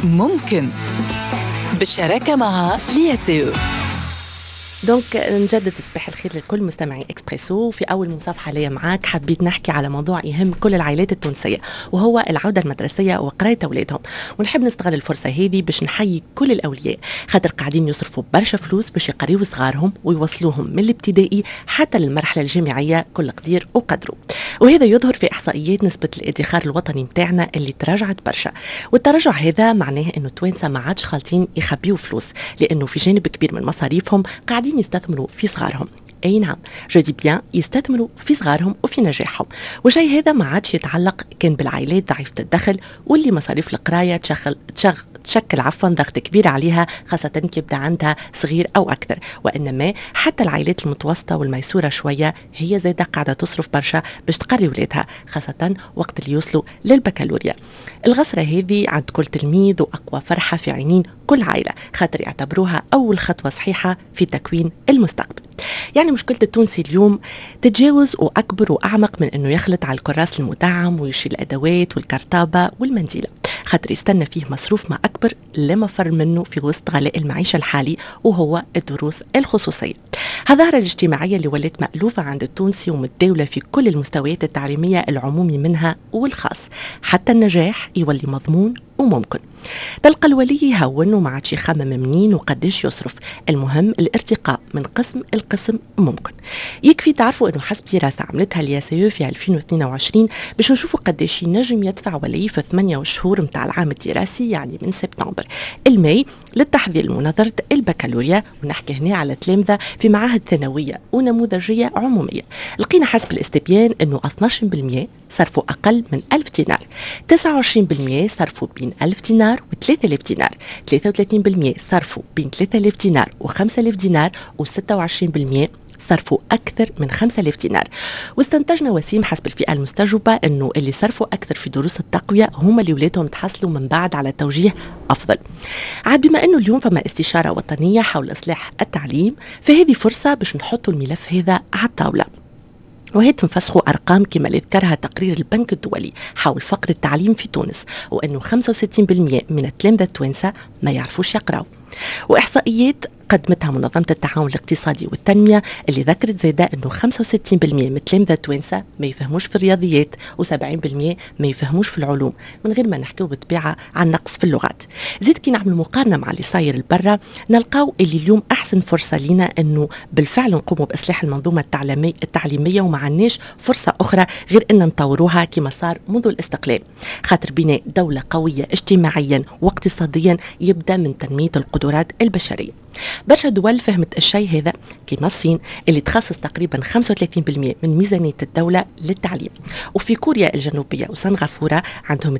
ممكن بالشراكة مع لياسيو. دونك نجدد صباح الخير لكل مستمعي إكسبريسو. في أول مصافحة ليا معاك حبيت نحكي على موضوع يهم كل العائلات التونسية، وهو العودة المدرسية وقراية أولادهم. ونحب نستغل الفرصة هذه باش نحيي كل الأولياء، خاطر قاعدين يصرفوا برشا فلوس باش يقريوا صغارهم ويوصلوهم من الابتدائي حتى للمرحلة الجامعية كل قدير وقدره. وهذا يظهر في إحصائيات نسبة الادخار الوطني متاعنا اللي تراجعت برشا، والتراجع هذا معناه إنه التوانسة ما عادش خالطين يخبيوا فلوس، لأنه في جانب كبير من مصاريفهم قاعدين يستثمروا في صغارهم. اي نعم، جو دي بيان يستثمروا في صغارهم وفي نجاحهم. وشيء هذا ما عادش يتعلق كان بالعائلات ضعيفة الدخل واللي مصاريف القراية تشكل ضغط كبير عليها، خاصة كي يبدا عندها صغير أو أكثر، وإنما حتى العائلات المتوسطة والميسورة شوية هي زايدة قاعدة تصرف برشا باش تقري ولادها، خاصة وقت اللي يوصلوا للبكالوريا. الغسرة هذه عند كل تلميذ وأقوى فرحة في عينين كل عائلة، خاطر يعتبروها أول خطوة صحيحة في تكوين المستقبل. يعني مشكلة التونسي اليوم تتجاوز وأكبر وأعمق من أنه يخلط على الكراس المدعم ويشيل الأدوات والكرتابة والمنديلة، خاطر يستنى فيه مصروف ما أكبر لما فر منه في وسط غلاء المعيشة الحالي، وهو الدروس الخصوصية. هالظاهرة الاجتماعية اللي ولت مألوفة عند التونسي ومتداولة في كل المستويات التعليمية العمومي منها والخاص، حتى النجاح يولي مضمون وممكن. تلقى الولي يهون وما عادش يخمم منين وقديش يصرف، المهم الارتقاء من قسم القسم ممكن. يكفي تعرفوا انه حسب دراسه عملتها لياسيو في 2022 باش نشوفوا قديش ينجم يدفع ولي في 8 شهور متاع العام الدراسي، يعني من سبتمبر الماي للتحضير لمناظره البكالوريا. ونحكي هنا على تلامذه في معاهد ثانويه ونموذجيه عموميه. لقينا حسب الاستبيان انه 12% صرفوا أقل من 1000 دينار، 29% صرفوا بين 1000 دينار و3000 دينار، 33% صرفوا بين 3000 دينار و5000 دينار، و26% صرفوا أكثر من 5000 دينار. واستنتجنا وسيم حسب الفئة المستجوبة أنه اللي صرفوا أكثر في دروس التقوية هم اللي ولادهم تحصلوا من بعد على توجيه أفضل. عاد بما أنه اليوم فما استشارة وطنية حول إصلاح التعليم، فهذه فرصة باش نحطوا الملف هذا على الطاولة. وهيت نفسخوا أرقام كما اللي ذكرها تقرير البنك الدولي حول فقر التعليم في تونس، وأنه 65% من التلامذة التوانسة ما يعرفوش يقراوا. وإحصائيات قدمتها منظمة التعاون الاقتصادي والتنمية اللي ذكرت زيدا أنه 65% من التلامذة التوانسة ما يفهموش في الرياضيات، و70% ما يفهموش في العلوم، من غير ما نحكيو بالطبيعة عن نقص في اللغات. زيد كي نعمل مقارنة مع اللي صاير البرة نلقاو اللي اليوم أحسن فرصة لنا أنه بالفعل نقوموا بإصلاح المنظومة التعليمية، وما عندناش فرصة أخرى غير أن نطوروها كما صار منذ الاستقلال، خاطر بناء دولة قوية اجتماعيا واقتصاديا يبدأ من تنمية القدرات البشرية. برشا دول فهمت الشيء هذا كما الصين اللي تخصص تقريبا 35% من ميزانية الدولة للتعليم، وفي كوريا الجنوبية وسنغافورة عندهم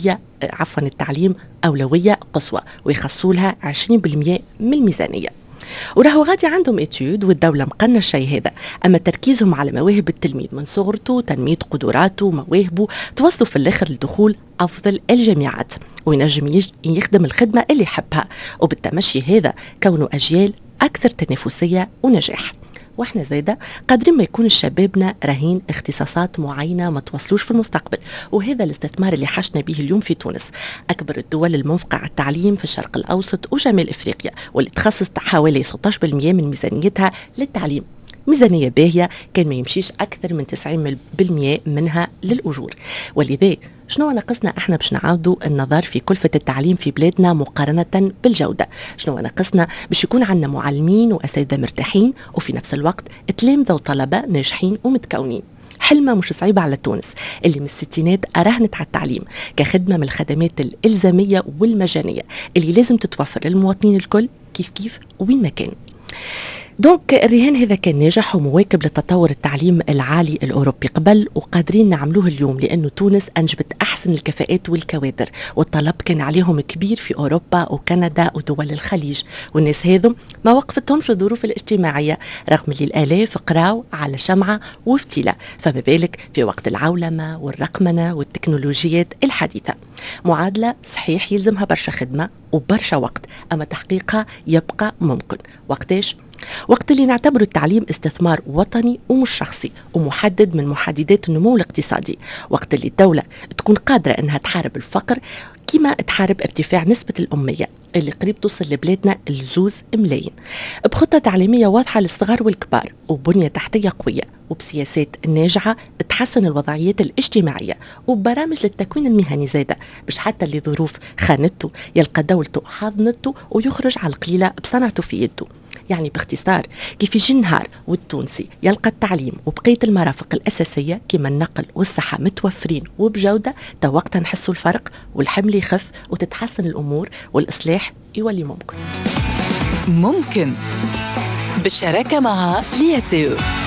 التعليم أولوية قصوى ويخصوا لها 20% من الميزانية. وراهو غادي عندهم اتيود والدولة مقنة الشيء هذا، أما تركيزهم على مواهب التلميذ من صغرته، تنمية قدراته ومواهبه، توصلوا في الآخر لدخول أفضل الجامعات وينجم يخدم الخدمة اللي يحبها، وبالتمشي هذا كونه أجيال أكثر تنافسية ونجاح. واحنا زايدة قادرين ما يكون شبابنا رهين اختصاصات معينة ما توصلوش في المستقبل، وهذا الاستثمار اللي حشنا به اليوم في تونس، أكبر الدول المنفقة على التعليم في الشرق الأوسط وشمال إفريقيا، واللي تخصص حوالي 16% من ميزانيتها للتعليم. ميزانية باهية كان ما يمشيش أكثر من 90% منها للأجور. ولذا شنو ناقصنا احنا باش نعاودوا النظر في كلفة التعليم في بلادنا مقارنة بالجودة؟ شنو ناقصنا باش يكون عندنا معلمين وأساتذة مرتاحين وفي نفس الوقت تلامذة وطلبة ناجحين ومتكونين؟ حلمة مش صعيبة على تونس اللي من الستينات أراهنت على التعليم كخدمة من الخدمات الإلزامية والمجانية اللي لازم تتوفر للمواطنين الكل كيف وين ما كان. دونك الرهان هذا كان ناجح ومواكب لتطور التعليم العالي الأوروبي قبل، وقادرين نعملوه اليوم لأنه تونس أنجبت أحسن الكفاءات والكوادر، والطلب كان عليهم كبير في أوروبا وكندا ودول الخليج، والناس هذم ما وقفتهمش الظروف الاجتماعية رغم اللي الآلاف قراوا على شمعة وفتيلة، فما بالك في وقت العولمة والرقمنة والتكنولوجيات الحديثة. معادلة صحيح يلزمها برشا خدمة وبرشا وقت، أما تحقيقها يبقى ممكن. وقتاش؟ وقت اللي نعتبر التعليم استثمار وطني ومش شخصي ومحدد من محددات النمو الاقتصادي، وقت اللي الدولة تكون قادرة أنها تحارب الفقر كما تحارب ارتفاع نسبة الأمية اللي قريب توصل لبلادنا ل2 ملايين، بخطة تعليمية واضحة للصغار والكبار وبنية تحتية قوية وبسياسات ناجعة تحسن الوضعيات الاجتماعية وبرامج للتكوين المهني زادة، باش حتى اللي ظروف خانته يلقى دولته حاضنته ويخرج على القليلة بصنعته في يده. يعني باختصار كيف يجي النهار والتونسي يلقى التعليم وبقية المرافق الأساسية كما النقل والصحة متوفرين وبجودة، تا وقتها نحسوا الفرق والحمل يخف وتتحسن الأمور والإصلاح يولي ممكن بالشراكة مع لياسيو.